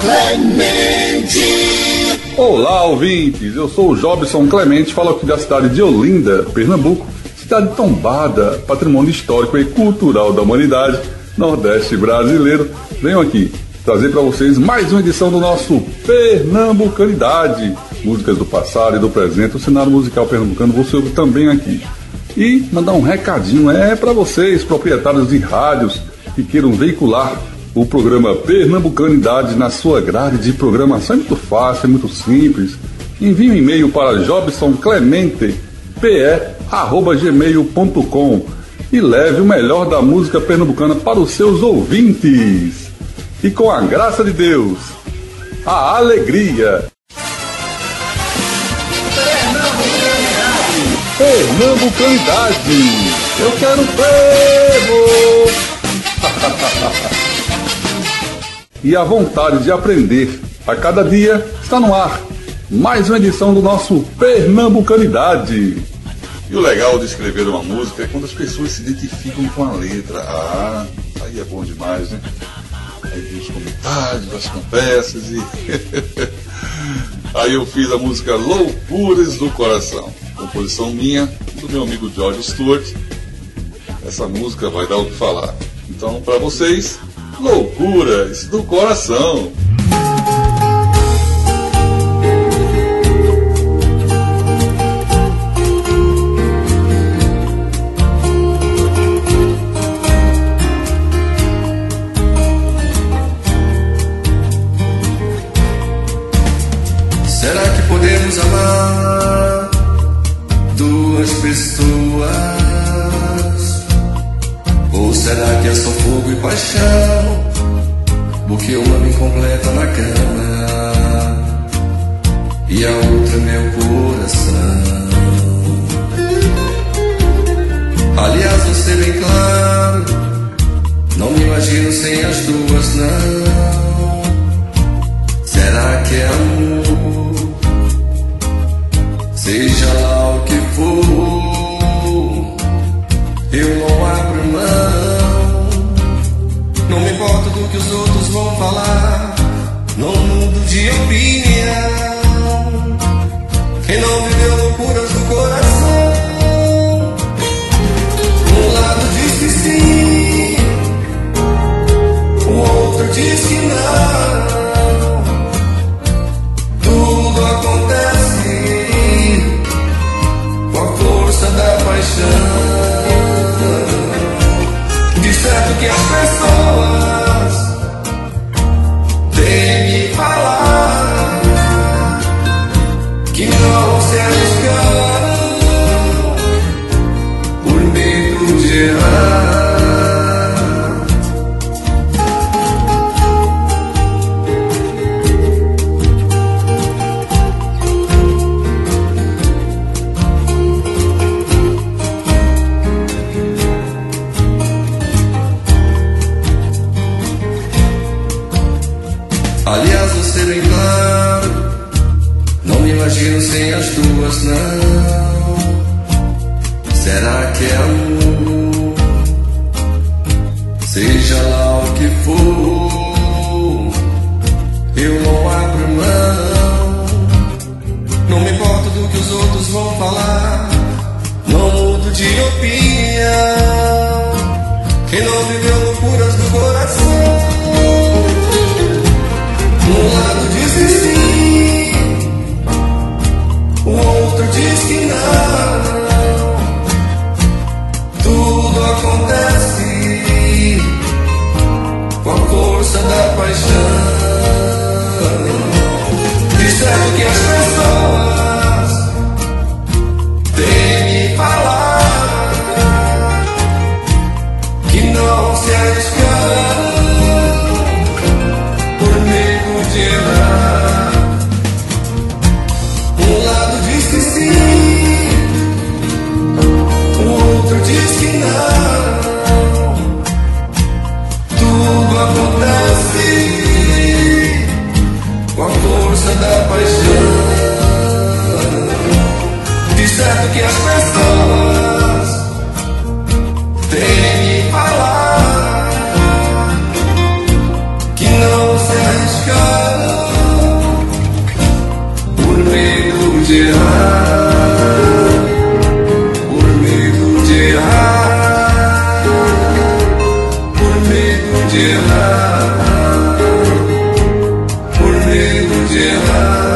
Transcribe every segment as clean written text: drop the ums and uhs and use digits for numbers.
Clemente. Olá, ouvintes, eu sou o Jobson Clemente, falo aqui da cidade de Olinda, Pernambuco, cidade tombada, patrimônio histórico e cultural da humanidade, Nordeste brasileiro. Venho aqui trazer para vocês mais uma edição do nosso Pernambucanidade, músicas do passado e do presente, o cenário musical pernambucano você ouve também aqui. E mandar um recadinho para vocês, proprietários de rádios que queiram veicular o programa Pernambucanidade na sua grade de programação. É muito fácil, é muito simples. Envie um e-mail para jobsonclemente@gmail.com e leve o melhor da música pernambucana para os seus ouvintes. E com a graça de Deus, a alegria. Pernambucanidade, eu quero fervo. E a vontade de aprender a cada dia está no ar. Mais uma edição do nosso Pernambucanidade. E o legal de escrever uma música é quando as pessoas se identificam com a letra. Ah, aí é bom demais, né? Aí tem os comentários, as conversas e... Aí eu fiz a música Loucuras do Coração, composição minha, do meu amigo George Stewart. Essa música vai dar o que falar. Então, para vocês, Loucuras do Coração. Será que podemos amar duas pessoas? Ou será que é só fogo e paixão? Porque uma me completa na cama e a outra meu coração. Aliás, vou ser bem claro, não me imagino sem as duas, não. Será que é amor? Seja lá o que for, eu não abro mão. Não me importa do que os outros vão falar, não mudo de opinião. Quem não viveu loucuras do coração, um lado diz que sim, o outro diz que não. Tudo acontece com a força da paixão. De certo que as pessoas têm me falar que não se arriscaram por medo de errar. Aliás, vou ser bem claro, não me imagino sem as duas, não. Será que é amor? Seja lá o que for, eu não abro mão. Não me importa do que os outros vão falar, não mudo de opinião. Quem não viveu loucuras do coração, um lado diz que sim, o outro diz que não. Tudo acontece com a força da paixão. De certo que as pessoas têm me falar que não se arriscaram por medo de errar. Um lado diz que sim, o outro diz que não. Tudo acontece com a força da paixão. de errar, por medo de errar, por medo de errar, por medo de errar.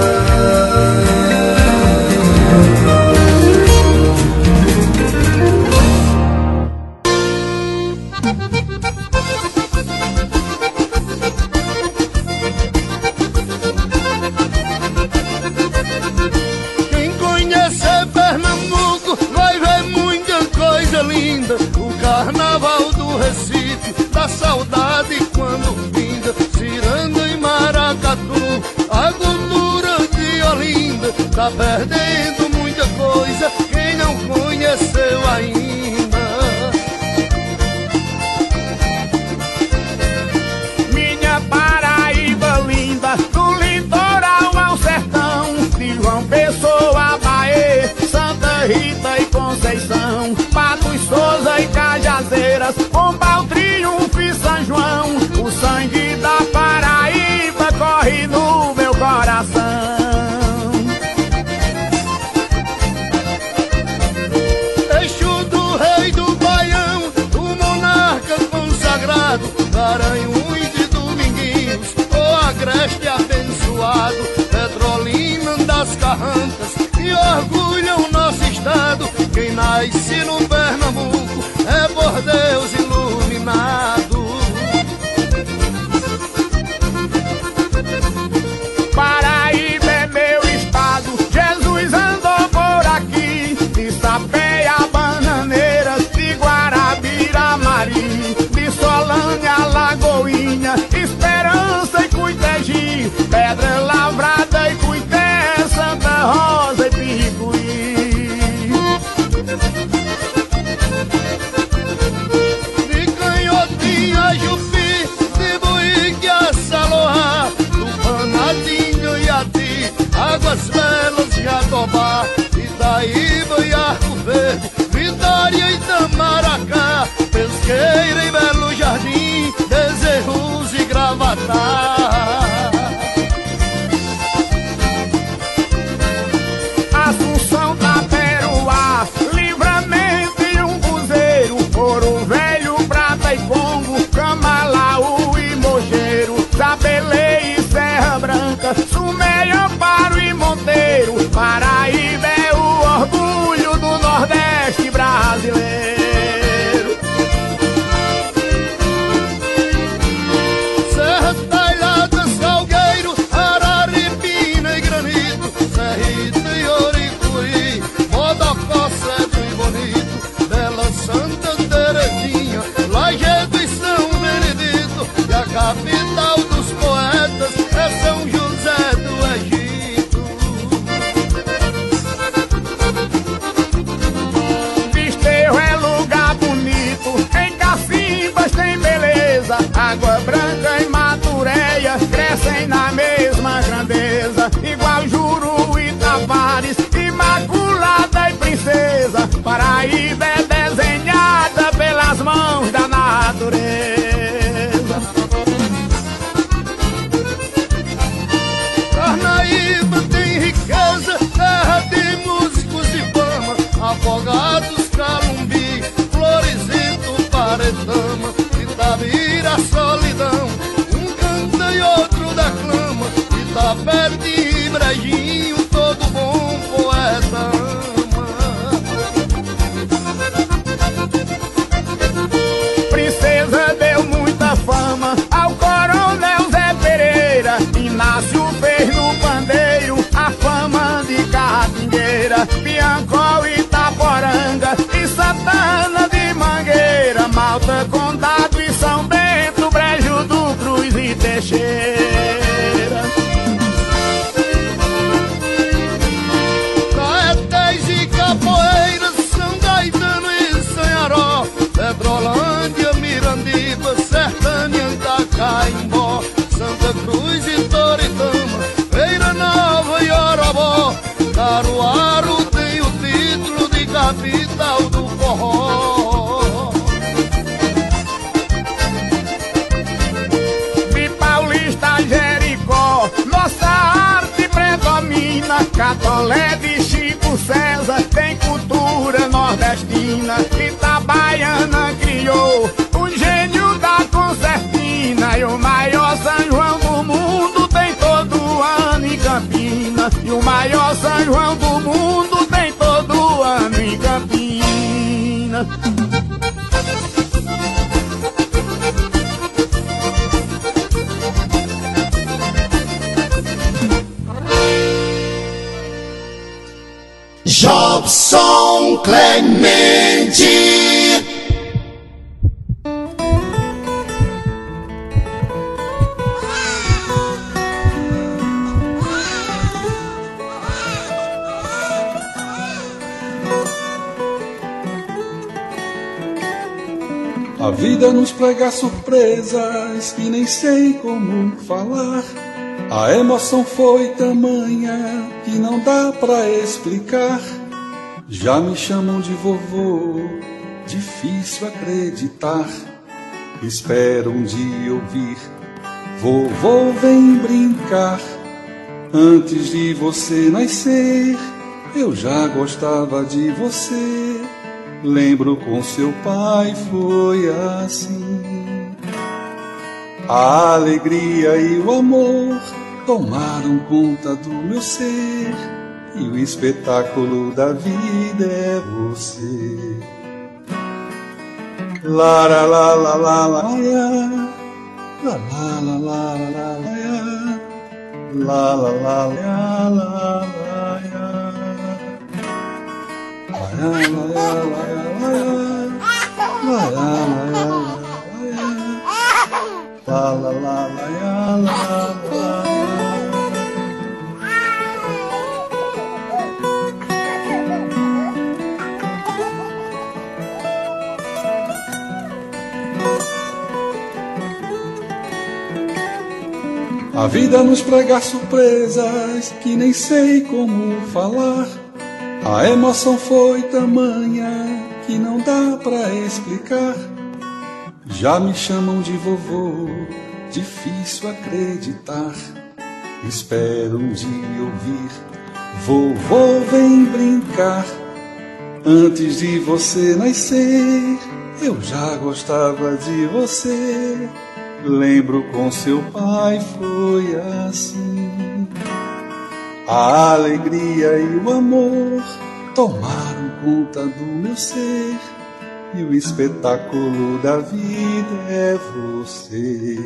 Quem conhece Pernambuco vai ver muita coisa linda. O carnaval do Recife, da saudade quando pinda. Ciranda e maracatu, a cultura de Olinda. Tá perdendo muita coisa quem não conheceu ainda. Minha Paraíba linda, do litoral ao sertão, de João Pessoa, Bahia, Santa Rita e Conceição, Patos, Souza e Cajazeiras, Pombal, Triunfo e São João. O sangue da Paraíba corre no meu coração. Exu do rei do Baião, o monarca consagrado, Garanhuns e Dominguinhos, o agreste abençoado, Petrolina das Carrancas, que orgulham nosso estado. Quem nasce no Pernambuco é por Deus iluminado. Paraíba é meu estado, Jesus andou por aqui, de Sapé a Bananeiras, de Guarabira, Mari, de Solânia, Lagoinha, Esperança e Cuitegi, Pedra Lavrada e Cuité, Santa Rosa e Picuí. De Canhotinha, Jupi, de Buíque a Saloá, do Panadinho e Ati, Águas Belas, Jatobá, Itaíba e Arco Verde, Vitória e Itamaracá, Pesqueira e Belo Jardim, Bezerros e Gravatá. Assunção, Taperoá, Livramento e Umbuzeiro, Ouro Velho, Prata e Congo, Camalaú e Mogeiro, Sabelê e Serra Branca, Sumé, Amparo e Monteiro. Paraíba é o orgulho do Nordeste brasileiro. Serra Talhada, Salgueiro, Araripina e Granito, Serrita e Oricuri, Bodocó, Cedro e Bonito, Bela Santa Terezinha, Lajedo e São Benedito, e a capital dos poetas é São José do Egito. Desterro é lugar bonito, em Cacimbas tem beleza, Água Branca e Matureia crescem na mesma grandeza, igual Juru e Tavares, Imaculada e Princesa. Paraíba é desenhada pelas mãos da natureza. Carnaíba tem riqueza, terra de músicos de fama, Afogados, Calumbi, Floresento, Paredama, Itabira, Solidão, um canta e outro declama, Itapete e Brejinho, todo bom poeta ama. Princesa deu muita fama ao Coronel Zé Pereira, Inácio fez no pandeiro a fama de Catingueira, Piancó, Itaporanga e Santana de Mangueira, Malta, Condado e São Bento, Brejo do Cruz e Teixeira. Caetés e Capoeiras, São Gaetano e Sanharó, Petrolândia, Mirandiba, Sertânia, Itacaimbó, Santa Cruz e Toritama, Feira Nova e Orobó, Caruaru tem o título de capital do forró. De Paulista a Jericó, nossa arte predomina, Catolé de Chico César tem cultura nordestina. Itabaiana criou o gênio da concertina. E o maior São João do mundo tem todo ano em Campina. E o maior São João do mundo tem todo ano em Campina. Jobson Clemente. A vida nos prega surpresas que nem sei como falar. A emoção foi tamanha que não dá pra explicar. Já me chamam de vovô, difícil acreditar. Espero um dia ouvir: vovô, vem brincar. Antes de você nascer, eu já gostava de você. Lembro com seu pai foi assim. A alegria e o amor tomaram conta do meu ser. E o espetáculo da vida é você. La la la la la la la la la la la la la la A vida nos prega surpresas que nem sei como falar. A emoção foi tamanha que não dá pra explicar. Já me chamam de vovô, difícil acreditar. Espero um dia ouvir: vovô, vem brincar. Antes de você nascer, eu já gostava de você. Lembro com seu pai foi assim. A alegria e o amor tomaram conta do meu ser. E o espetáculo da vida é você.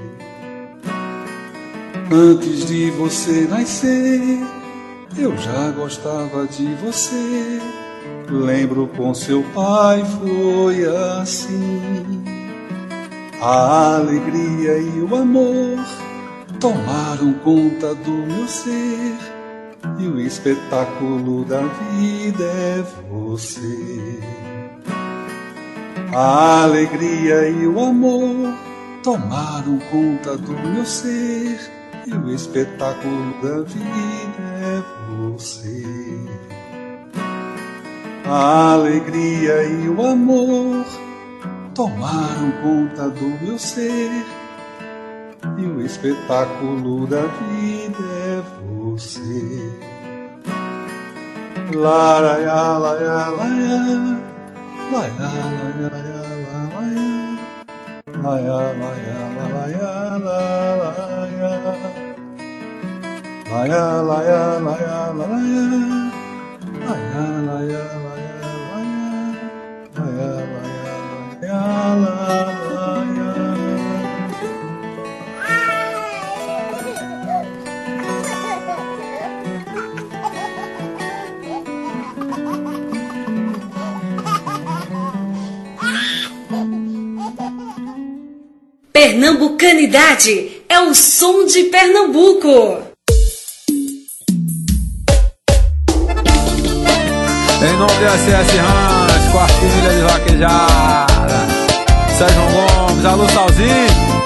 Antes de você nascer, eu já gostava de você. Lembro com seu pai foi assim. A alegria e o amor tomaram conta do meu ser. E o espetáculo da vida é você. A alegria e o amor tomaram conta do meu ser. E o espetáculo da vida é você. A alegria e o amor tomaram conta do meu ser. E o espetáculo da vida é você. La la la la la la la la la Pernambucanidade é o som de Pernambuco. Em nome de SS Ranch, quartilha de vaquejada, Sérgio Gomes, alô Salzinho.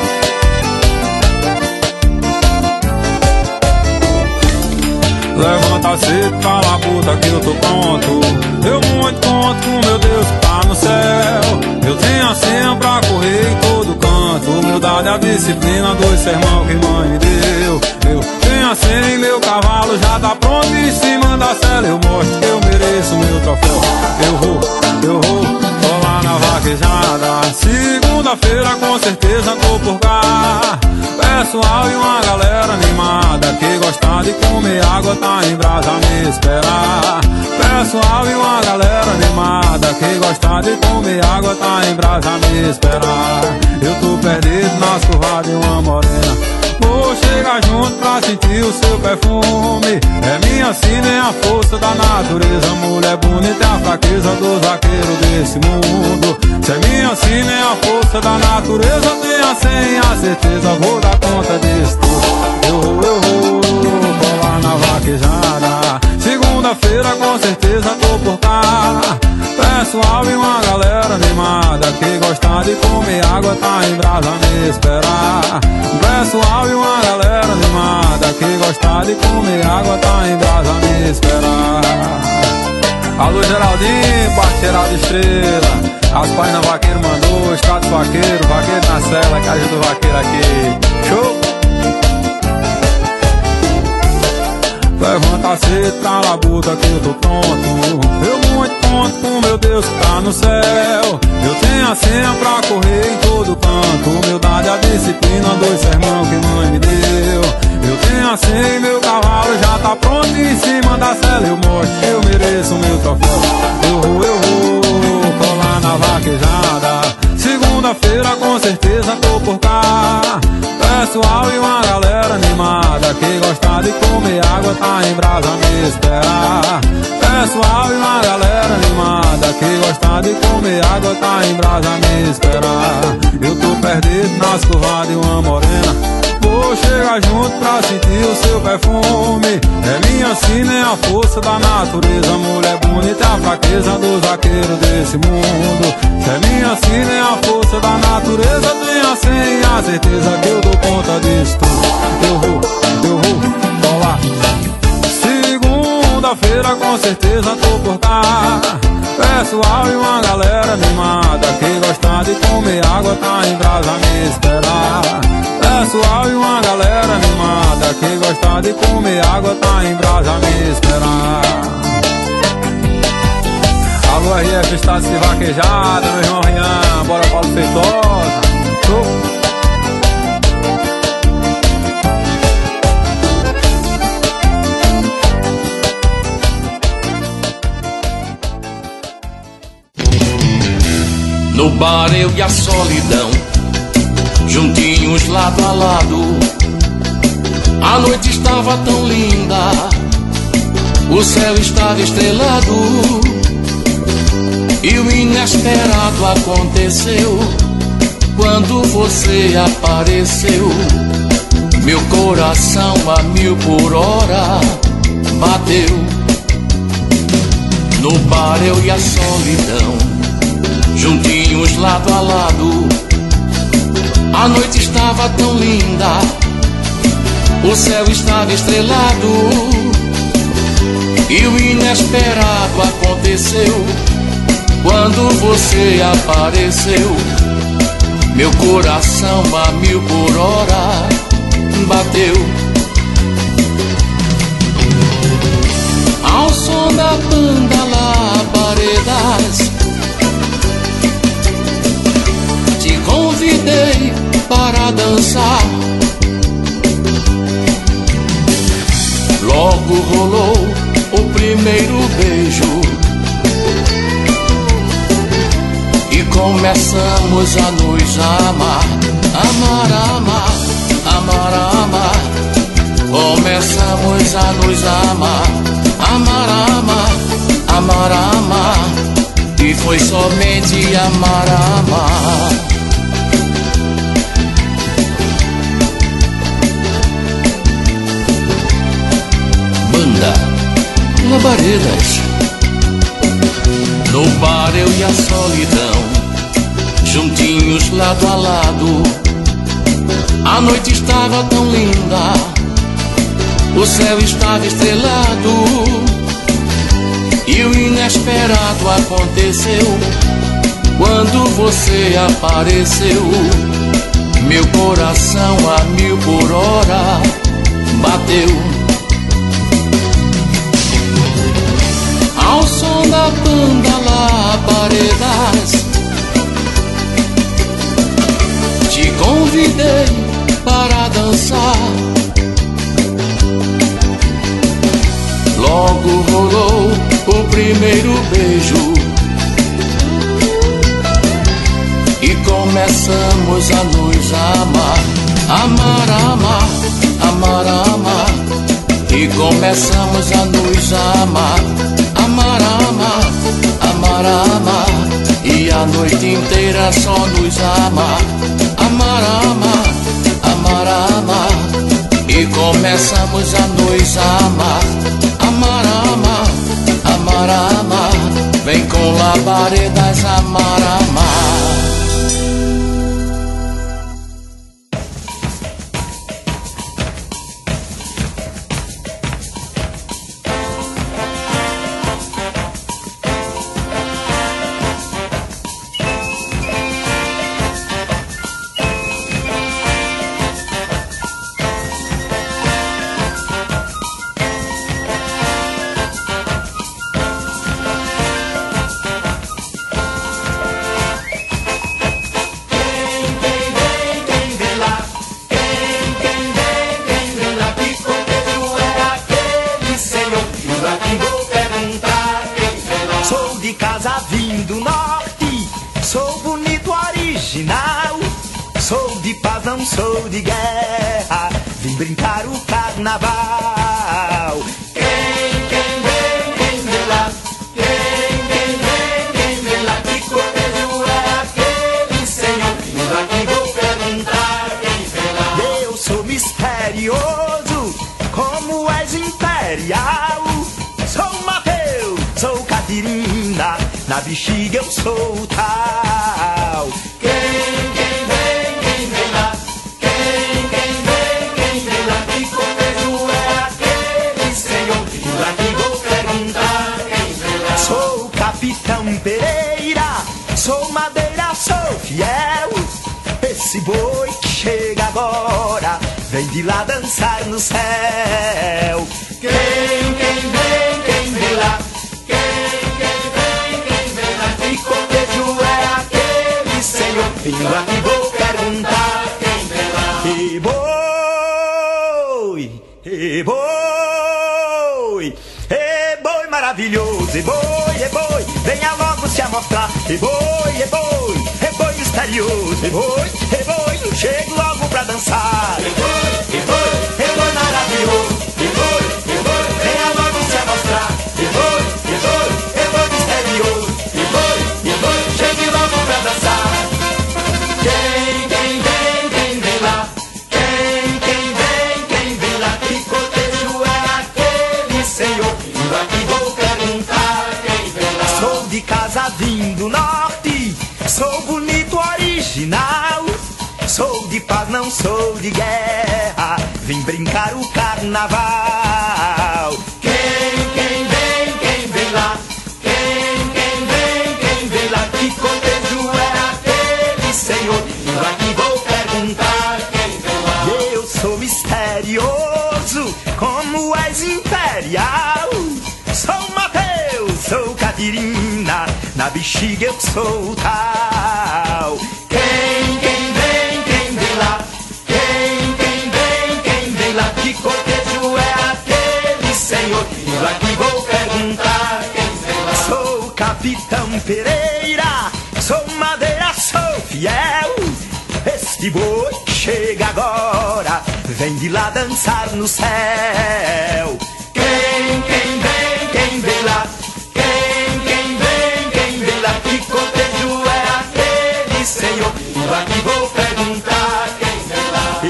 Levanta cedo, cala a puta que eu tô pronto. Eu muito conto com meu Deus que tá no céu. Eu tenho a senha pra correr em todo canto. Humildade, a disciplina, dois sermão que mãe me deu. Eu tenho tenho a senha e meu cavalo já tá pronto. E se manda cela eu mostro que eu mereço meu troféu. Eu vou lá na vaquejada. Segunda-feira com certeza tô por cá. Pessoal e uma galera animada que gosta de comer água tá em brasa me esperar. Pessoal e uma galera animada que gosta de comer água tá em brasa me esperar. Eu tô perdido nas curvas de uma morena. Vou chegar junto pra sentir o seu perfume. É minha sina, é a força da natureza. Mulher bonita é a fraqueza do zagueiro desse mundo. Se é minha sina, é a força da natureza. Tenha senha, a certeza, vou dar conta disso tudo. Eu vou colar na vaquejada. Segunda-feira com certeza tô por cá. Pessoal e uma galera animada que gosta de comer água tá em brasa me esperar. Pessoal e uma galera animada que gosta de comer água tá em brasa me esperar. Alô Geraldinho, parceirado de estrela. As páginas vaqueiro mandou, status vaqueiro, vaqueiro na cela, casa do vaqueiro aqui. Show! Levanta cedo, cala a boca que eu tô pronto. Eu muito conto com meu Deus que tá no céu. Eu tenho a senha pra correr em todo canto. Humildade, a disciplina, 2 sermão que mãe me deu. Eu tenho a senha e meu cavalo já tá pronto. E em cima da cela eu mostro que eu mereço meu troféu. Eu vou colar na vaquejada. Segunda-feira com certeza tô por cá. Pessoal e uma galera animada que gosta de comer água tá em brasa me esperar. Pessoal e uma galera animada que gosta de comer água tá em brasa me esperar. Eu tô perdido nas curvas de uma morena. Vou chegar junto pra sentir o seu perfume. É minha sina, é a força da natureza. Mulher bonita é a fraqueza do zagueiro desse mundo. Se é minha sina, é a força da natureza. Tenha senha, a certeza que eu dou conta disso tudo. Eu vou colar. Segunda-feira com certeza tô por cá. Pessoal e uma galera animada que gosta de comer água tá em brasa me esperar. Pessoal e uma galera animada que gosta de comer água tá em brasa me esperar. Alô RF, Estado de Vaquejada, meu irmão Rian, bora Paulo Feitosa. No bar eu e a solidão, juntinhos lado a lado. A noite estava tão linda, o céu estava estrelado. E o inesperado aconteceu quando você apareceu. Meu coração a 1000 por hora bateu. No bar eu e a solidão, juntinhos lado a lado. A noite estava tão linda, o céu estava estrelado. E o inesperado aconteceu quando você apareceu. Meu coração a 1000 por hora bateu. Ao som da banda Labaredas, te convidei para dançar. Logo rolou o primeiro beijo e começamos a nos amar. Amar, amar, amar, amar. Começamos a nos amar. Amar, amar, amar, amar. E foi somente amar, amar. Banda Labaredas. No bar eu e a solidão, juntinhos lado a lado. A noite estava tão linda, o céu estava estrelado. E o inesperado aconteceu quando você apareceu. Meu coração a 1000 por hora bateu. Ao som da banda Labaredas, te convidei para dançar. Logo rolou o primeiro beijo e começamos a nos amar. Amar, amar, amar, amar. E começamos a nos amar. Amar, amar, amar, amar. E a noite inteira só nos amar. Amar, amar, amar, amar. E começamos a nos amar. Amar, amar, amar, amar. Vem com labaredas, amar, amar. Não sou de guerra, vim brincar o carnaval. Quem vem lá? Quem vem lá? Que cortejo é aquele, senhor? Vim aqui vou perguntar quem vem lá. Eu sou misterioso, como és imperial. Sou Mateus, sou Catirina, na bexiga eu sou tal. Quem vem lá? Capitão Pereira, sou madeira, sou fiel. Esse boi que chega agora vem de lá dançar no céu. Quem vem lá? Quem vem lá? Que cortejo é aquele, senhor? Vim aqui vou perguntar quem vem lá. E boi maravilhoso, e boi, venha logo se amostrar. E boi misterioso, e boi, chego logo pra dançar. E boi maravilhoso, e boi, venha logo se amostrar. E boi misterioso, e boi, chegue logo pra dançar. Quem vem lá? Quem vem lá? Que cortejo é aquele, senhor? Aqui vou perguntar quem vem lá. Sou de casa vim do norte, sou bonito original. Sou de paz, não sou de guerra, vim brincar o carnaval. Quem vem lá? Quem vem lá? Que cortejo é aquele, senhor? Aqui vou perguntar quem vem lá. Eu sou misterioso, como és imperial. Sou Mateus, sou Catirina, na bexiga eu sou tal. Quem vem lá? Quem vem lá? Que cortejo é aquele, senhor? Eu aqui vou perguntar quem vem lá. Sou Capitão Pereira, sou madeira, sou fiel. Este boi que chega agora vem de lá dançar no céu. Quem vem lá? Quem vem lá? Que cortejo é aquele, senhor? Eu aqui vou perguntar quem vem lá.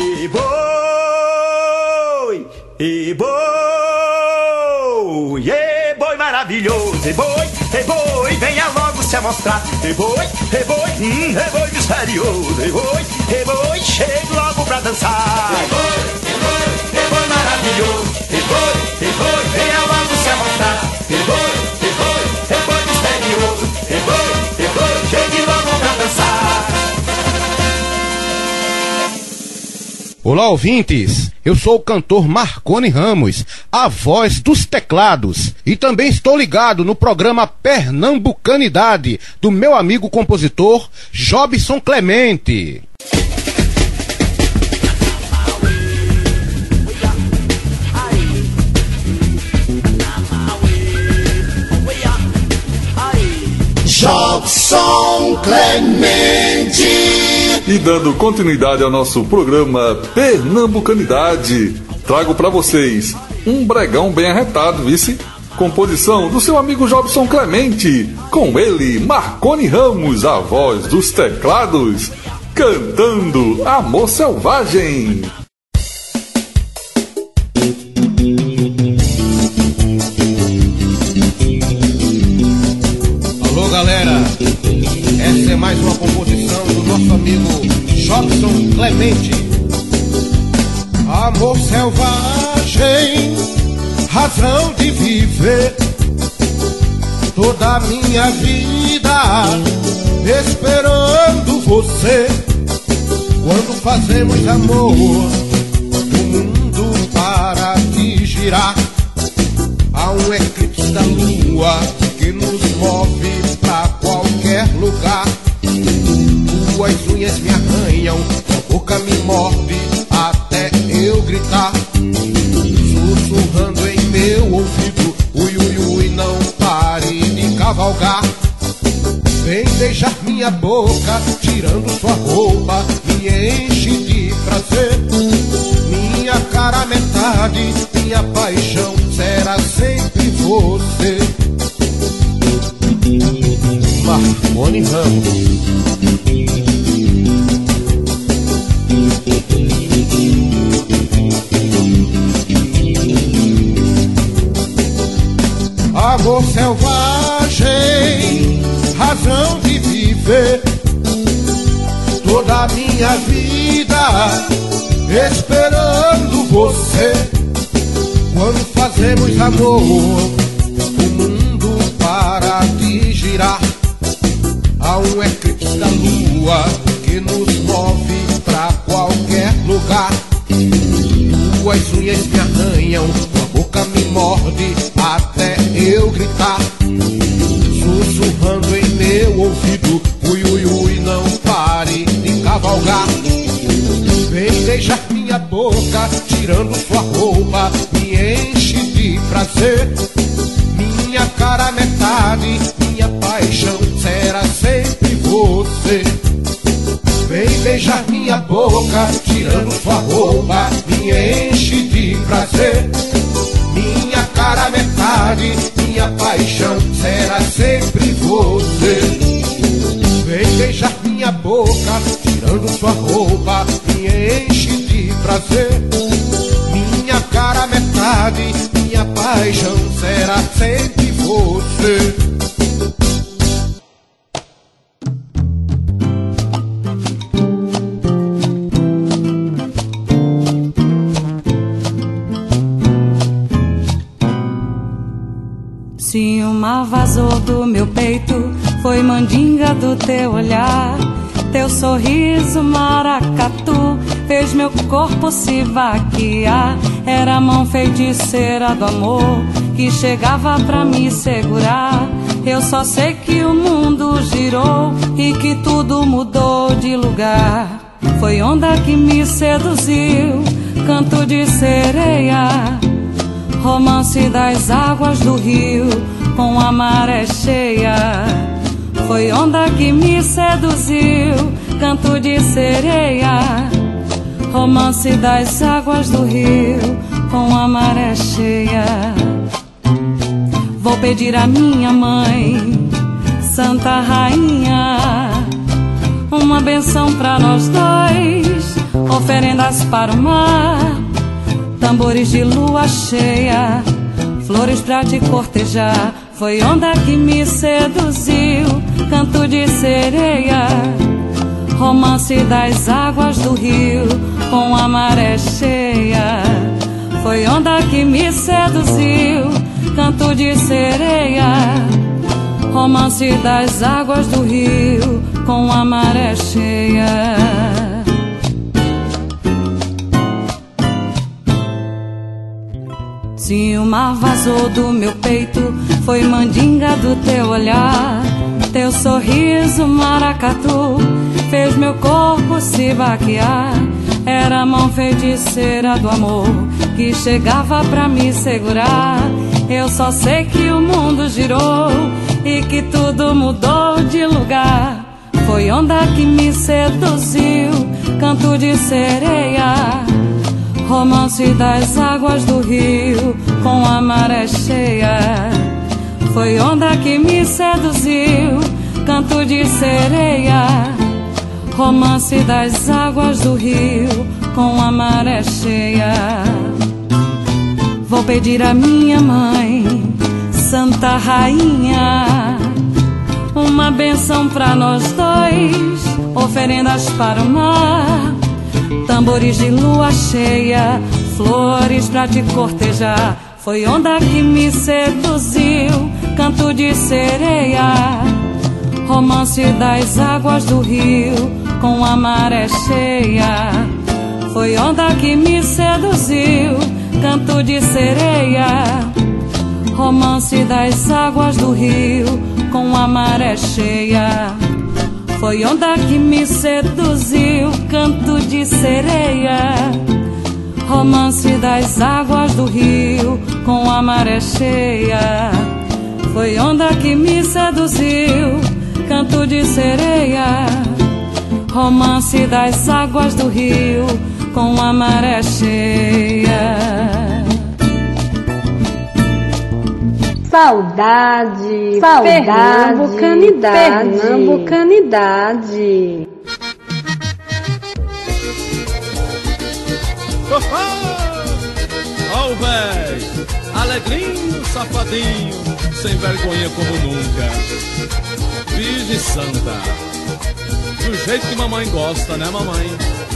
E boi maravilhoso, e boi, venha logo se amostrar. E boi misterioso, e boi, chego logo pra dançar. E boi maravilhoso, e boi, venha logo se amostrar. E boi misterioso, e boi, chegue logo pra dançar. Olá, ouvintes! Eu sou o cantor Marconi Ramos, a voz dos teclados, e também estou ligado no programa Pernambucanidade, do meu amigo compositor Jobson Clemente. Jobson Clemente. E dando continuidade ao nosso programa Pernambucanidade, trago para vocês um bregão bem arretado, vice? Composição do seu amigo Jobson Clemente, com ele, Marconi Ramos, a voz dos teclados, cantando Amor Selvagem. Alô, galera, essa é mais uma composição do nosso amigo Jobson Clemente. Amor selvagem, razão de viver, toda a minha vida esperando você. Quando fazemos amor, o mundo para de girar. Há um eclipse da lua que nos move pra qualquer lugar. Tuas unhas me arranham, tua boca me morde até eu gritar. Sussurrando em meu ouvido, ui, ui, ui, não pare de cavalgar. Vem beijar minha boca, tirando sua roupa, me enche de prazer. Minha cara metade, minha paixão será sempre você. Marconi Ramos. Amor selvagem, razão de viver, toda a minha vida esperando você. Quando fazemos amor, o mundo para de girar. Há um eclipse da lua que nos move pra qualquer lugar. Tuas unhas me arranham, tua boca me morde até eu gritar. Sussurrando em meu ouvido, ui, ui, ui, não pare de cavalgar. Vem beijar minha boca, tirando sua roupa, me enche de prazer. Minha cara metade, minha paixão será sempre você. Vem beijar minha boca, tirando sua roupa, me enche de prazer. Minha cara metade, minha paixão será sempre você. Vem beijar minha boca, tirando sua roupa, me enche de prazer. Minha cara metade, minha paixão será sempre você. Se uma vazou do meu peito, foi mandinga do teu olhar. Teu sorriso maracatu fez meu corpo se vaquear. Era a mão feiticeira do amor que chegava pra me segurar. Eu só sei que o mundo girou e que tudo mudou de lugar. Foi onda que me seduziu, canto de sereia, romance das águas do rio com a maré cheia. Foi onda que me seduziu, canto de sereia, romance das águas do rio com a maré cheia. Vou pedir à minha mãe, Santa Rainha, uma benção pra nós dois, oferendas para o mar, tambores de lua cheia, flores pra te cortejar. Foi onda que me seduziu, canto de sereia, romance das águas do rio com a maré cheia. Foi onda que me seduziu, canto de sereia, romance das águas do rio com a maré cheia. Se o mar vazou do meu peito, foi mandinga do teu olhar. Teu sorriso maracatu fez meu corpo se baquear. Era a mão feiticeira do amor que chegava pra me segurar. Eu só sei que o mundo girou e que tudo mudou de lugar. Foi onda que me seduziu, canto de sereia, romance das águas do rio com a maré cheia. Foi onda que me seduziu, canto de sereia, romance das águas do rio com a maré cheia. Vou pedir à minha mãe, Santa Rainha, uma benção pra nós dois, oferendas para o mar, tambores de lua cheia, flores pra te cortejar. Foi onda que me seduziu, canto de sereia, romance das águas do rio com a maré cheia. Foi onda que me seduziu, canto de sereia, romance das águas do rio com a maré cheia. Foi onda que me seduziu, canto de sereia, romance das águas do rio com a maré cheia. Foi onda que me seduziu, canto de sereia, romance das águas do rio com a maré cheia. Saudade, pernambucanidade, pernambucanidade. Ó o véi, alegrinho, safadinho, sem vergonha como nunca. Virgem Santa, do jeito que mamãe gosta, né mamãe?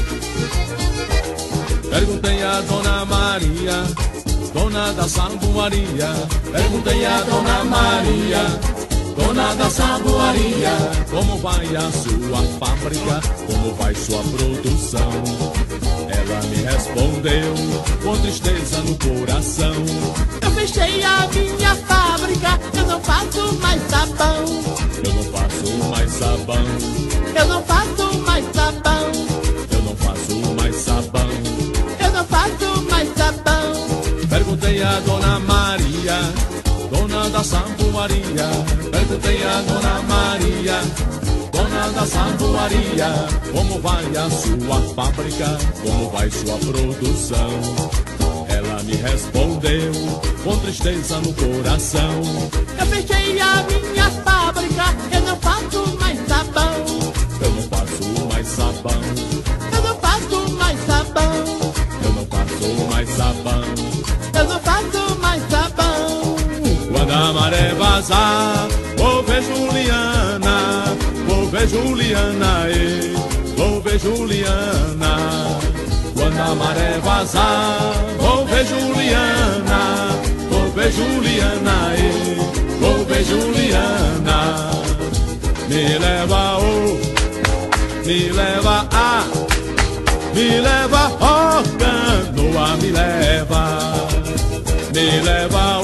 Perguntei a Dona Maria, dona da saboaria. Perguntei a Dona Maria, dona da saboaria, como vai a sua fábrica, como vai sua produção? Ela me respondeu com tristeza no coração: eu fechei a minha fábrica, eu não faço mais sabão. Eu não faço mais sabão. Eu não faço mais sabão. Eu não faço mais sabão. Eu não faço mais sabão. Perguntei a Dona Maria, dona da saboaria. Perguntei a Dona Maria, dona da saboaria, como vai a sua fábrica, como vai sua produção? Ela me respondeu com tristeza no coração: eu fechei a minha fábrica, eu não faço mais sabão. Eu não faço mais sabão. Eu não faço mais sabão. Eu não faço mais sabão. Eu não faço mais sabão. Quando a maré vazar, vou ver Juliana, vou ver Juliana, vou ver Juliana. Quando a maré vazar, vou ver Juliana, vou ver Juliana, vou ver Juliana. Me leva me leva me lva canoa, me leva me leva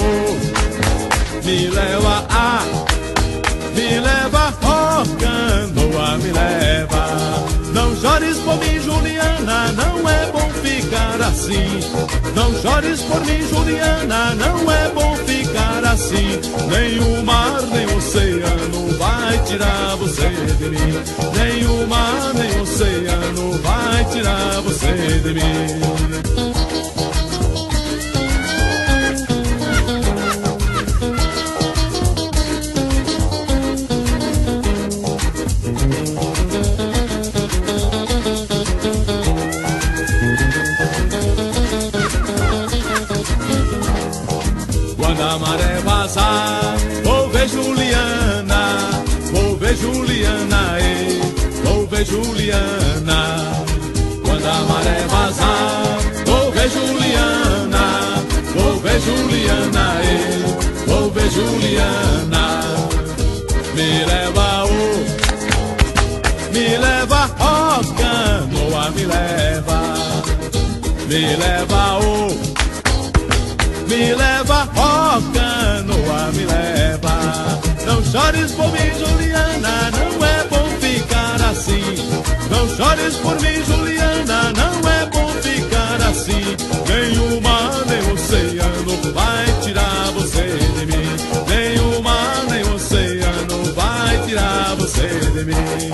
canoa, me leva. Não chores por mim, Juliana, não é bom ficar assim. Não chores por mim, Juliana, não é bom ficar assim. Nem o mar, nem o oceano vai tirar você de mim. Nem o mar, nem o oceano vai tirar você de mim. Quando a maré vazar, vou ver Juliana, vou ver Juliana, vou ver Juliana. Quando a maré vazar, vou ver Juliana, vou ver Juliana, vou ver Juliana. Me leva ó canoa, me leva me leva, ó canoa, me leva. Não chores por mim, Juliana, não é bom ficar assim. Não chores por mim, Juliana, não é bom ficar assim. Nem o mar, nem o oceano vai tirar você de mim. Nem o mar, nem o oceano vai tirar você de mim.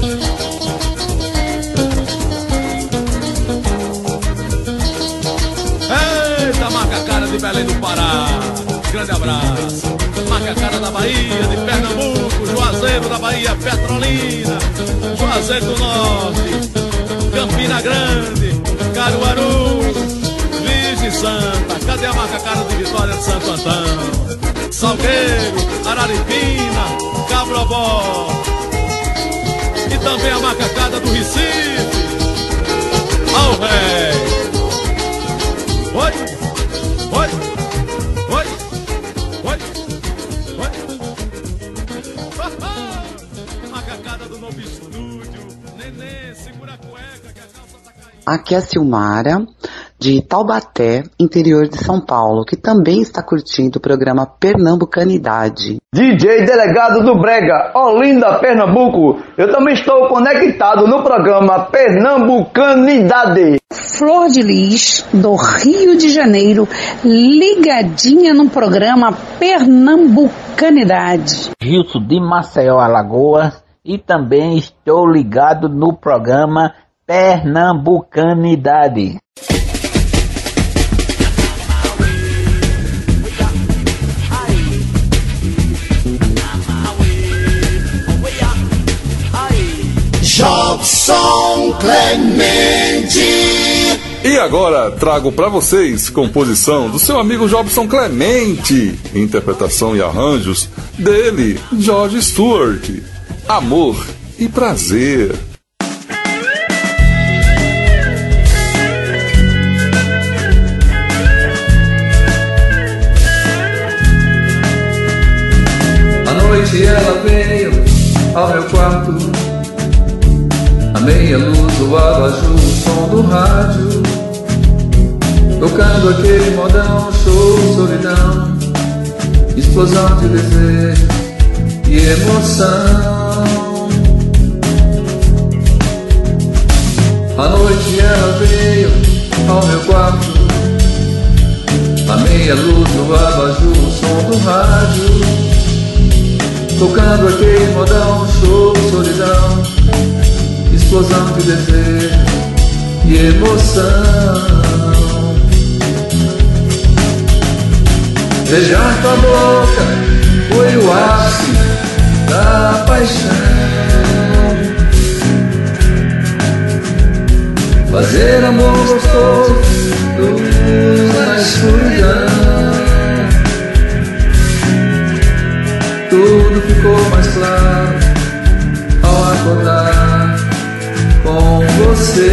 Eita, macacada de Belém do Pará, grande abraço. Macacada da Bahia, de Pernambuco, Juazeiro da Bahia, Petrolina, Juazeiro do Norte, Campina Grande, Caruaru, Virgem Santa. Cadê a macacada de Vitória de Santo Antão? Salgueiro, Araripina, Cabrobó. E também a macacada do Recife. Ó o véi. Oi, oi, oi, oi, oi. Macacada do novo estúdio. Nenê, segura a cueca que a calça tá caindo. Aqui é a Silmara, de Taubaté, interior de São Paulo, que também está curtindo o programa Pernambucanidade. DJ Delegado do Brega, Olinda, Pernambuco. Eu também estou conectado no programa Pernambucanidade. Flor de Lis, do Rio de Janeiro, ligadinha no programa Pernambucanidade. Gilson de Maceió, Alagoas, e também estou ligado no programa Pernambucanidade. Jobson Clemente. E agora trago para vocês composição do seu amigo Jobson Clemente, interpretação e arranjos dele, George Stewart, Amor e Prazer. À noite ela veio ao meu quarto, a meia luz, o abajur, o som do rádio, tocando aquele modão, show, solidão, explosão de desejo e emoção. À noite ela veio ao meu quarto, a meia luz, o abajur, o som do rádio, tocando aquele modão, show, solidão, explosão de desejo e emoção. Beijar tua boca foi o ápice da paixão. Fazer amor gostoso, luz na escuridão. Tudo ficou mais claro ao acordar com você.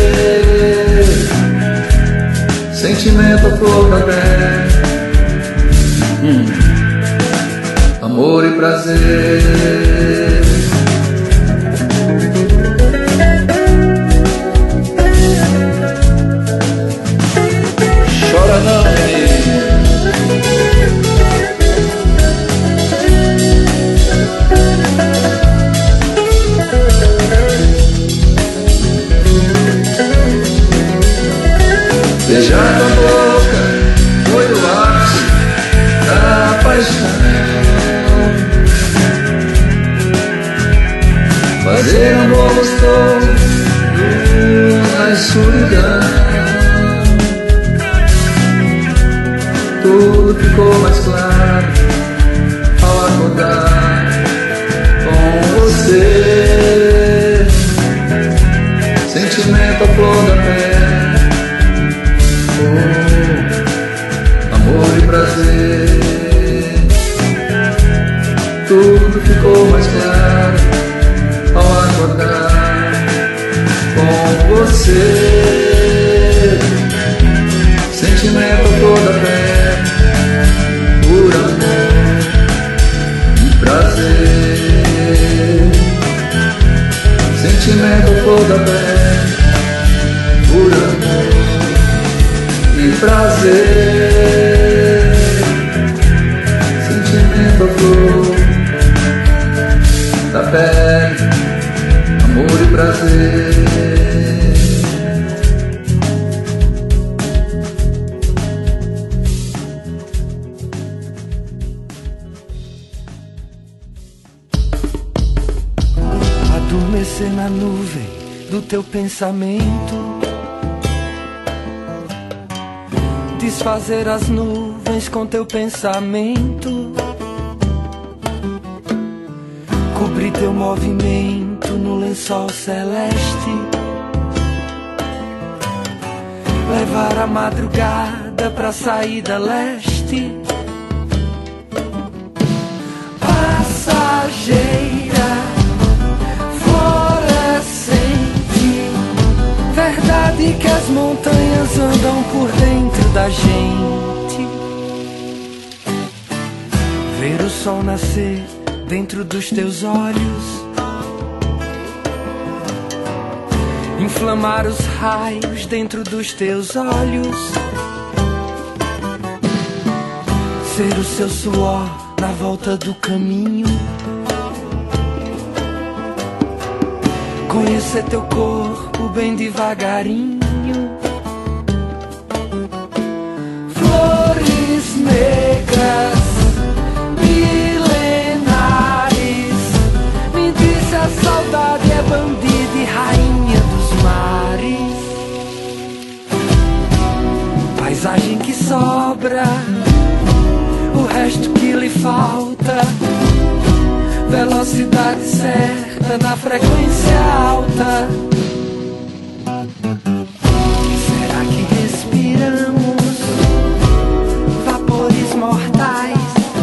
Sentimento à flor da pele, amor e prazer. Chora não, menino. Beijar tua boca foi o ápice da paixão. Fazer amor gostoso, luz na escuridão. Tudo ficou mais claro ao acordar com você. Sentimento à flor da pele, amor e prazer. Tudo ficou mais claro ao acordar com você. Sentimento a toda pele, por amor e prazer. Sentimento a toda pele, por amor e prazer. Adormecer na nuvem do teu pensamento, desfazer as nuvens com teu pensamento, cobrir teu movimento no lençol celeste, levar a madrugada pra saída leste, passageira, verdade que as montanhas andam por dentro da gente. Ver o sol nascer dentro dos teus olhos, inflamar os raios dentro dos teus olhos, ser o seu suor na volta do caminho, conhecer teu corpo bem devagarinho. Flores negras, milenares, me diz a saudade é bandida e rainha dos mares. Paisagem que sobra, o resto que lhe falta, velocidade certa na frequência alta. Será que respiramos vapores mortais,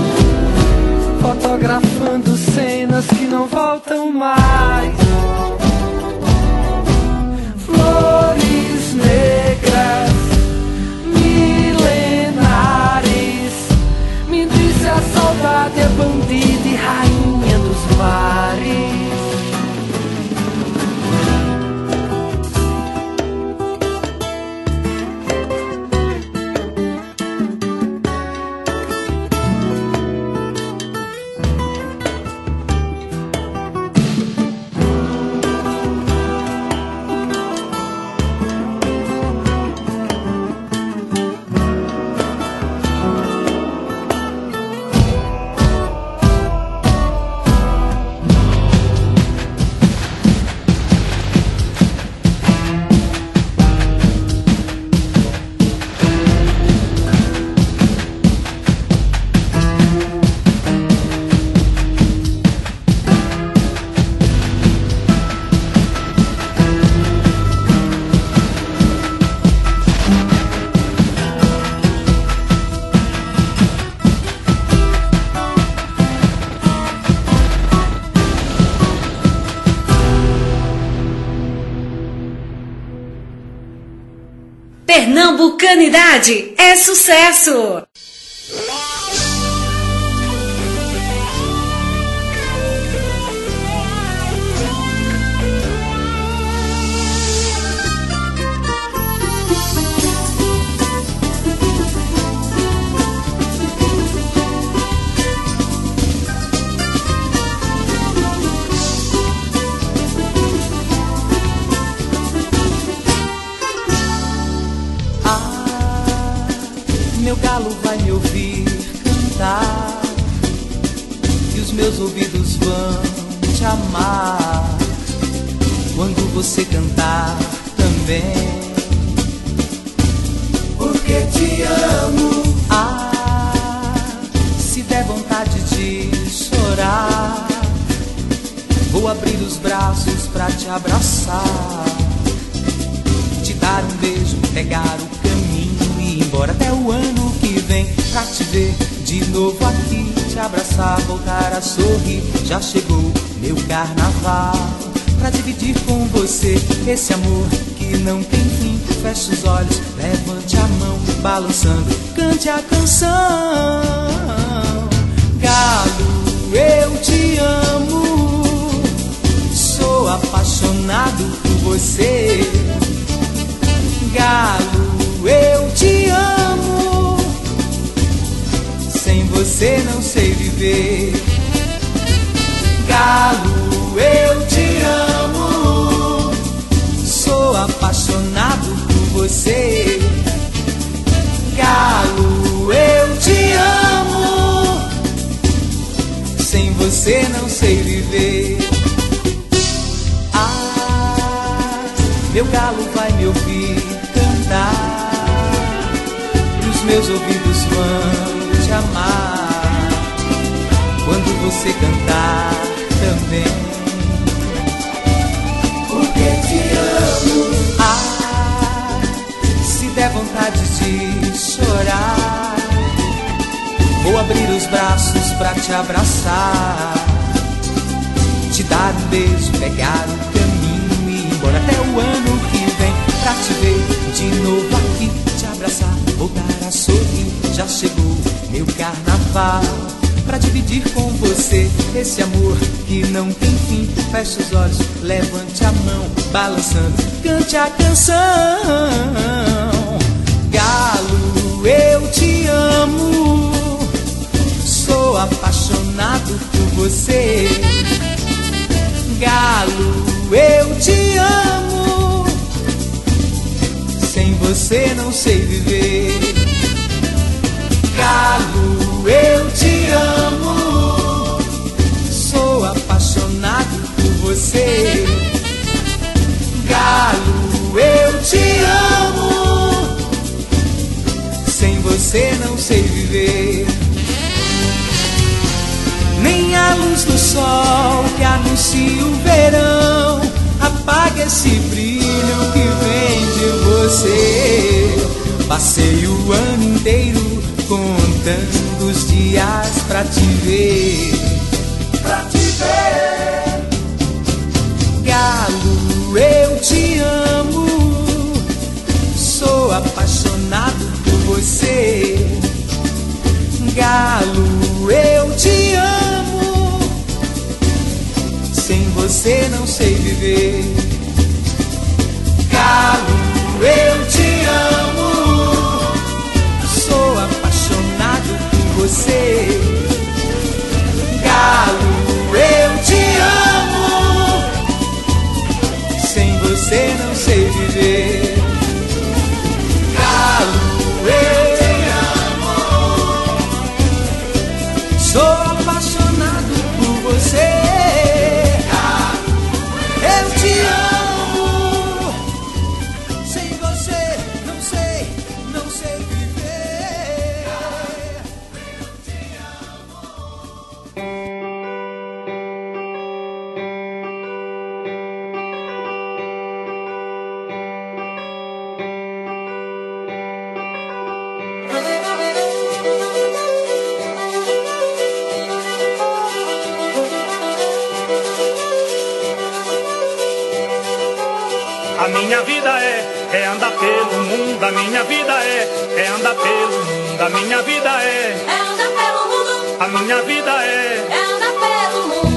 fotografando cenas que não voltam mais? Flores negras, milenares, me diz a saudade é bandida e rainha dos mares. Pernambucanidade é sucesso! Meu galo vai me ouvir cantar e os meus ouvidos vão te amar quando você cantar também, porque te amo. Se der vontade de chorar, vou abrir os braços pra te abraçar, te dar um beijo, pegar o caminho e ir embora até o ano que vem, pra te ver de novo aqui, te abraçar, voltar a sorrir. Já chegou meu carnaval, pra dividir com você esse amor que não tem fim. Feche os olhos, levante a mão, balançando, cante a canção. Galo, eu te amo, sou apaixonado por você. Galo, eu te amo, sem você não sei viver. Galo, eu te amo, sou apaixonado por você. Galo, eu te amo, sem você não sei viver. meu galo vai me ouvir cantar, e os meus ouvidos vão te amar quando você cantar também. Porque te amo. Ah, se der vontade de chorar, vou abrir os braços pra te abraçar, te dar um beijo, pegar o caminho e ir embora até o ano que vem, pra te ver de novo aqui, te abraçar, voltar a sorrir. Já chegou meu carnaval, pra dividir com você esse amor que não tem fim. Feche os olhos, levante a mão, balançando, cante a canção. Galo, eu te amo, sou apaixonado por você. Galo, eu te amo, sem você não sei viver. Galo, eu te amo, sou apaixonado por você. Galo, eu te amo, sem você não sei viver. Nem a luz do sol que anuncia o verão apaga esse brilho que vem de você. Passei o ano inteiro contando os dias pra te ver, pra te ver. Galo, eu te amo, sou apaixonado por você. Galo, eu te amo, sem você não sei viver. Galo, eu te amo, sou apaixonado por você. Galo, eu te amo, sem você não sei viver. Galo, eu te amo, sou apaixonado por você. Galo, eu te amo, sem você não sei viver. Eu te amo. A minha vida é andar pelo mundo. A minha vida é andar pelo mundo. A minha vida é andar pelo mundo. A minha vida é andar pelo mundo.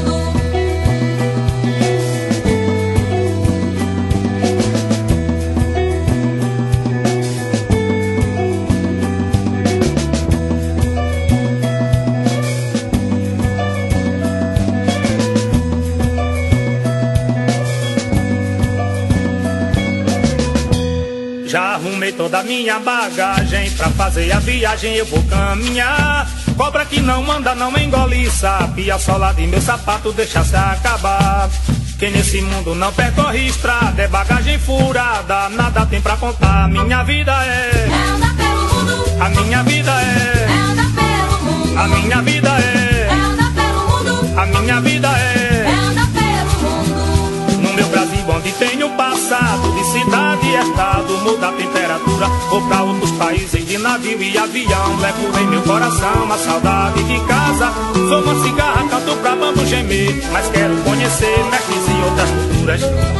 Já arrumei toda a minha bagagem, pra fazer a viagem eu vou caminhar. Cobra que não anda não engole sabe, a sola de meu sapato deixa se acabar. Quem nesse mundo não percorre estrada, é bagagem furada, nada tem pra contar. Minha vida é andar pelo mundo. A minha vida é andar pelo mundo. A minha vida é andar pelo mundo. A minha vida é andar pelo mundo. No meu Brasil onde tenho passado, de cidade e estado, muda a temperatura. Vou pra outros países de navio e avião, levo em meu coração a saudade de casa. Sou uma cigarra, canto pra bambu gemer, mas quero conhecer mestres e outras culturas.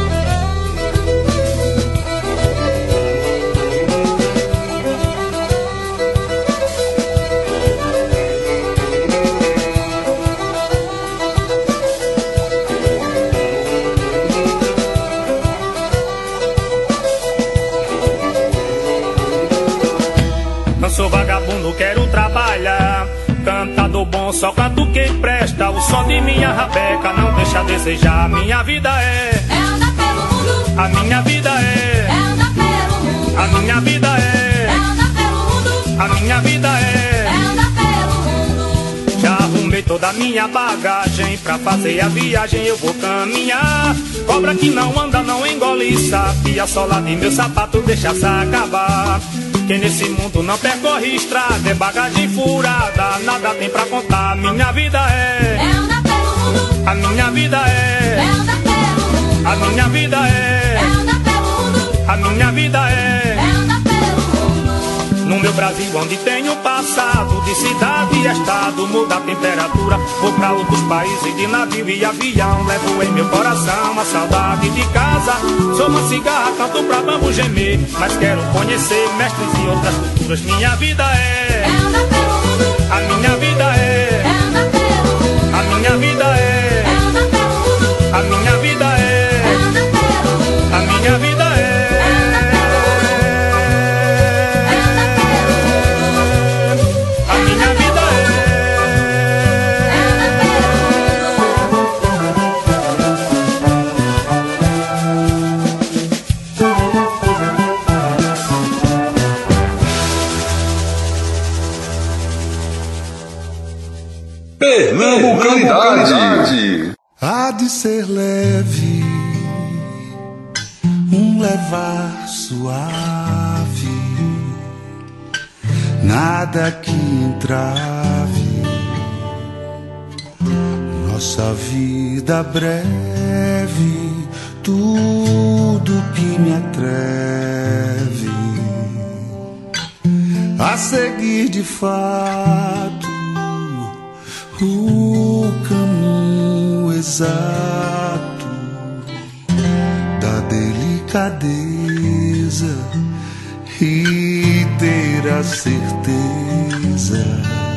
Não sou vagabundo, quero trabalhar. Cantador bom, só canto quem presta. O som de minha rabeca não deixa a desejar. Minha vida é andar pelo mundo. A minha vida é andar pelo mundo. A minha vida é andar pelo mundo. A minha vida é andar pelo mundo. Já arrumei toda a minha bagagem. Pra fazer a viagem eu vou caminhar. Cobra que não anda não engole sabe. A sola de meu sapato deixa se acabar. Quem nesse mundo não percorre estrada é bagagem furada. Nada tem pra contar, minha vida é andar pelo mundo. A minha vida é andar pelo mundo. A minha vida é andar pelo mundo. A minha vida é andar pelo mundo. no meu Brasil onde tenho passado, de cidade e estado, muda a temperatura. Vou pra outros países de navio e avião. Levo em meu coração a saudade de casa. Sou uma cigarra, canto pra bambu gemer. Mas quero conhecer mestres e outras culturas. Minha vida é andar pelo mundo. A minha vida é andar pelo mundo. A minha vida é andar pelo mundo. A minha vida é andar pelo mundo. A minha vida é Pernambucanidade. Há de ser leve, um levar suave, nada que entrave nossa vida breve, tudo que me atreve a seguir de fato o caminho exato da delicadeza e ter a certeza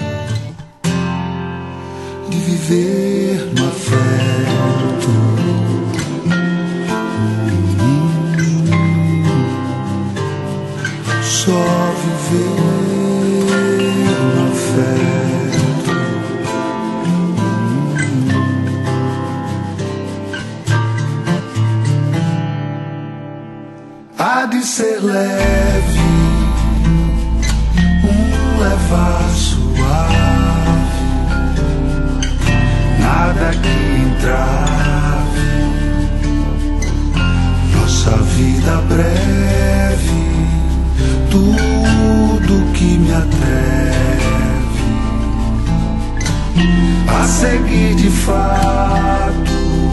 de viver no afeto. Só viver no afeto. Há de ser leve, um levar suave, nada que entrave nossa vida breve, tudo que me atreve a seguir de fato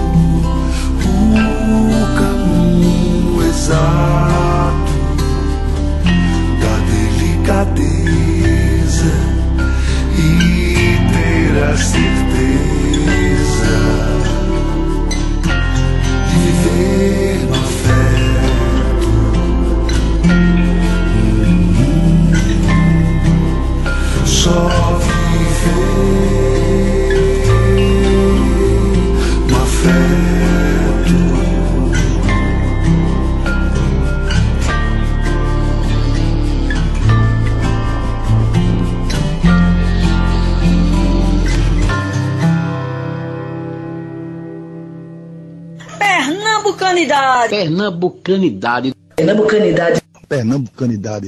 o caminho exato da delicadeza e ter a certeza de viver no afeto. Só viver no afeto. Pernambucanidade. Pernambucanidade. Pernambucanidade. Pernambucanidade.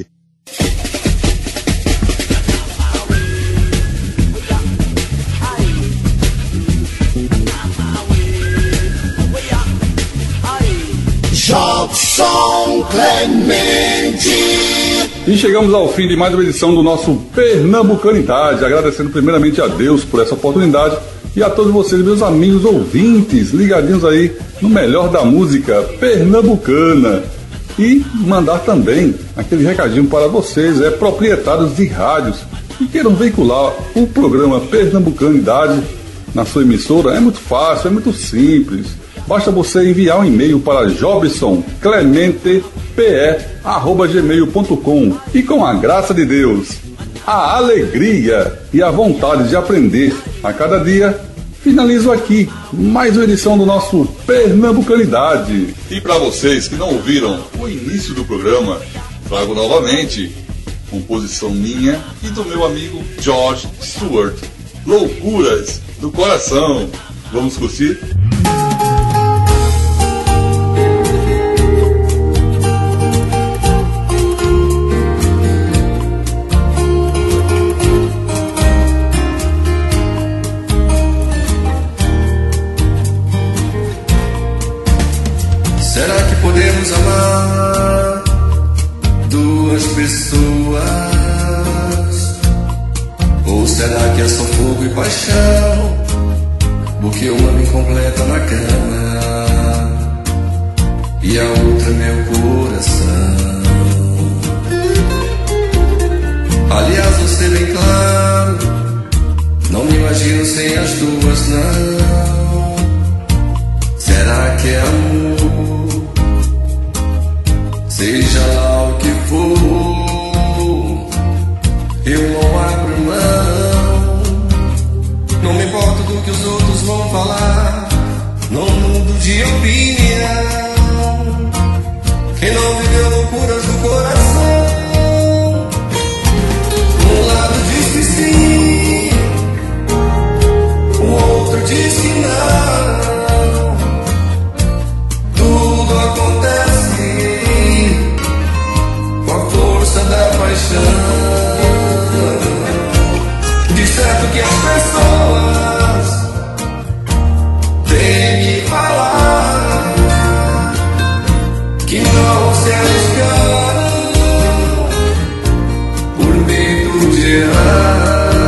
Jobson Clemente. E chegamos ao fim de mais uma edição do nosso Pernambucanidade, agradecendo primeiramente a Deus por essa oportunidade e a todos vocês, meus amigos ouvintes, ligadinhos aí no melhor da música pernambucana. E mandar também aquele recadinho para vocês, proprietários de rádios que queiram veicular o programa Pernambucanidade na sua emissora. É muito fácil, é muito simples. Basta você enviar um e-mail para jobsonclementepe@gmail.com e com a graça de Deus, a alegria e a vontade de aprender a cada dia, finalizo aqui mais uma edição do nosso Pernambucanidade. E para vocês que não ouviram o início do programa, trago novamente composição minha e do meu amigo George Stewart, Loucuras do Coração. Vamos curtir? paixão, porque uma me completa na cama e a outra meu coração. Aliás, você bem claro, não me imagino sem as duas, não. Será que é amor? Seja lá o que for, eu não abro mão. Não me importo do que os outros vão falar, não mudo de opinião. Quem não viveu loucuras do coração, um lado diz que sim, o outro diz que não. Tudo acontece com a força da paixão. De certo que as pessoas têm me falar que não se arriscaram por medo de errar.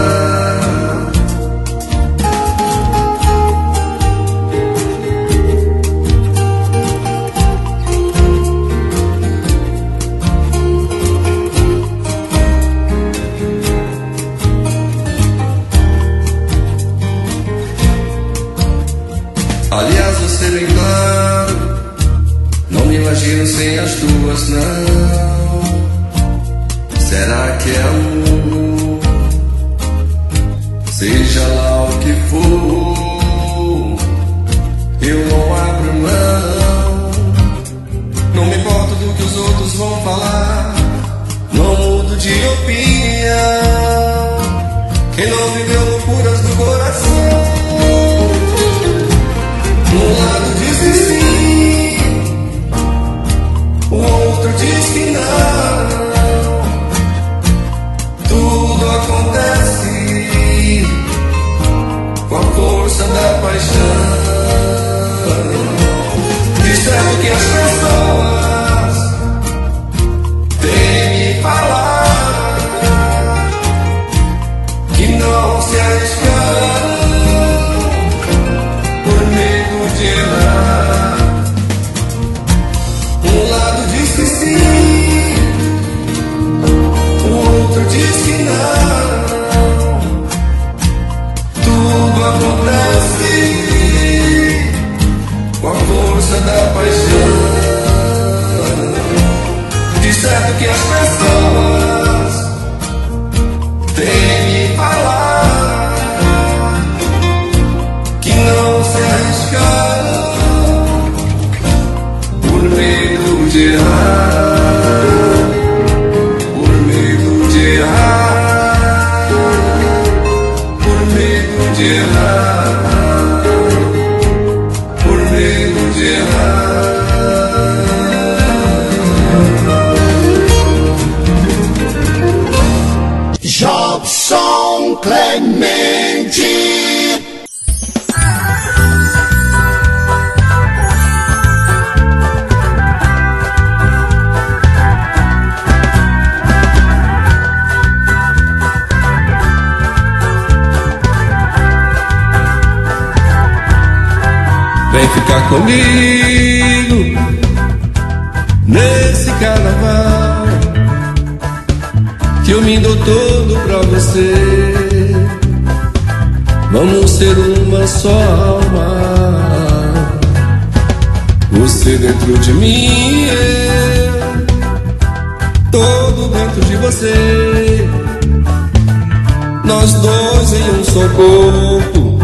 Aliás, você bem claro, não me imagino sem as duas, não. Será que é amor? Seja lá o que for, eu não abro mão. Não me importo do que os outros vão falar, não mudo de opinião. Quem não viveu loucuras do coração, um lado diz que sim, o outro diz que não. Tudo acontece com a força da paixão. De certo que as pessoas têm me falar que não se arriscaram por medo de errar. Um lado diz que sim, o outro diz que não. Tudo acontece com a força da paixão. De certo que as pessoas têm me falar que não se arriscaram por medo de errar, por medo de errar, por medo de errar, por medo de errar. Jobson Clemente. Vem ficar comigo nesse carnaval, que eu me dou todo pra você. Vamos ser uma só alma, você dentro de mim, eu todo dentro de você. Nós dois em um só corpo,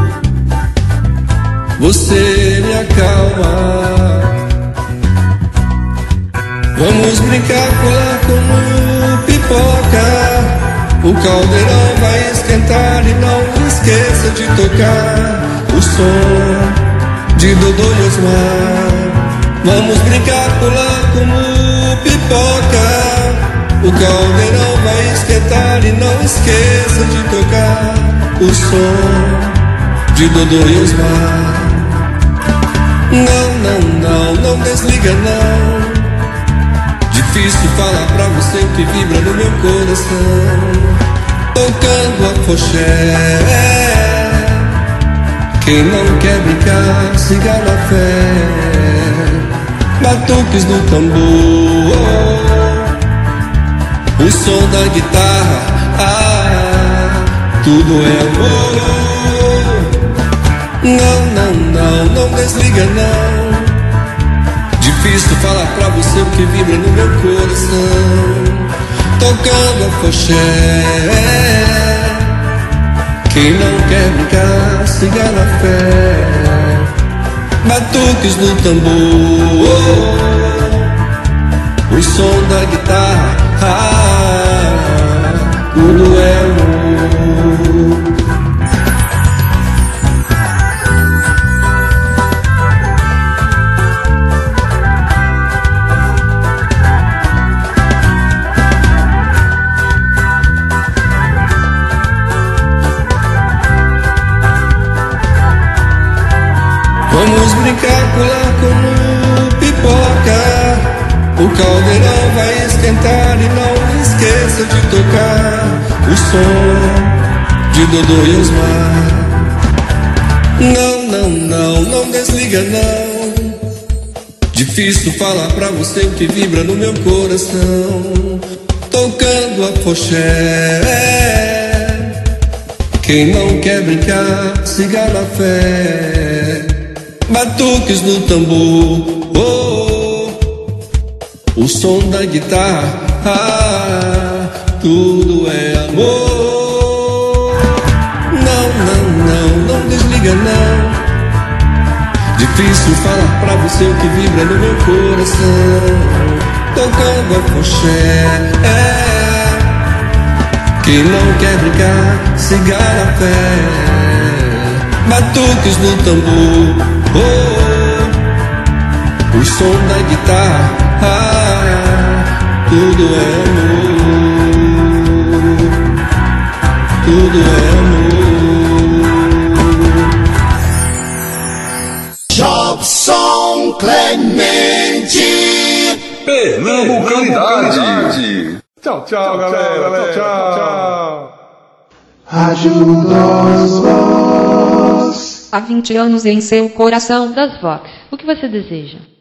você me acalma. Vamos brincar, pular como pipoca. O caldeirão vai esquentar e não esqueça de tocar o som de Dodô e Osmar. Vamos brincar, pular como pipoca. O caldeirão vai esquentar e não esqueça de tocar o som de Dodô e Osmar. Não desliga não. Difícil falar pra você o que vibra no meu coração. Tocando afoxé, Quem não quer brincar, siga na fé. Batuques do tambor, o som da guitarra, tudo é amor. Não, não, não, não desliga não. Difícil falar pra você o que vibra no meu coração. Tocando afoxé. Quem não quer brincar, siga na fé. Batuques do tambor, o som da guitarra, tudo é amor. Vamos brincar, pular como pipoca. O caldeirão vai esquentar e não esqueça de tocar o som de Dodô e Osmar. Não, não, não, não desliga não. Difícil falar pra você o que vibra no meu coração. Tocando afoxé. Quem não quer brincar, siga na fé. Batuques do tambor, o som da guitarra, tudo é amor. Não, não, não, não desliga não. Difícil falar pra você o que vibra no meu coração. Tocando afoxé. Quem não quer brincar, siga na fé. Batuques do tambor, o som da guitarra, tudo é amor, tudo é amor. Jobson Clemente, Pernambucanidade. Tchau, tchau, galera. Tchau, tchau. Ajuda-os, Voz. Há 20 anos em seu coração das Vox. O que você deseja?